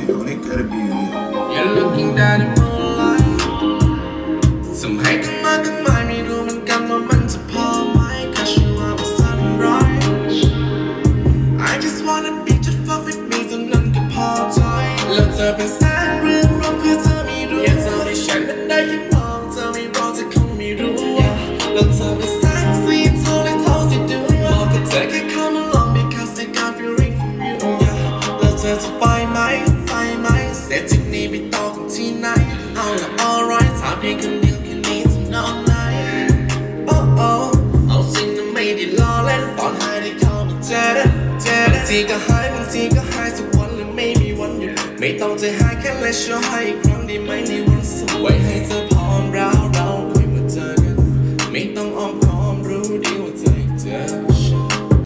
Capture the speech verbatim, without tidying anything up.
only gotta be you. You're looking down the moonlight ทำให้ทั้งมาทั้งไม่ไม่รู้เหมือนกันว่ามันจะพอไหม Cause you are my sunrise I just wanna be just fuck with me เท่านั้นก็พอใจแล้วเธอเป็นแสงเรืองรองเพื่อเธอไม่รู้อยากเธอให้ฉันนั้นได้แค่มองเธอไม่รอเธอคงไม่รู้แล้วเธอเป็นแสงสีทองและเท่าที่ดูบอกกับเธอแค่ come along because I got feeling from you แล้วเธอจะไปไหมไปไหมเสร็จจากนี้ไปต่อกันที่ไหนเอาละ alright ถามเพียงคำเดียวแค่นี้จะนอนไหน oh oh เอาสิ่งนั้นไม่ได้ล้อเล่นตอนหายได้เข้ามาเจอเจอบางทีก็หายบางทีก็หายสักวันและไม่มีวันหยุดไม่ต้องใจหายแค่ let you ให้อีกครั้งได้ไหมในวันศุกร์ไว้ให้เธอ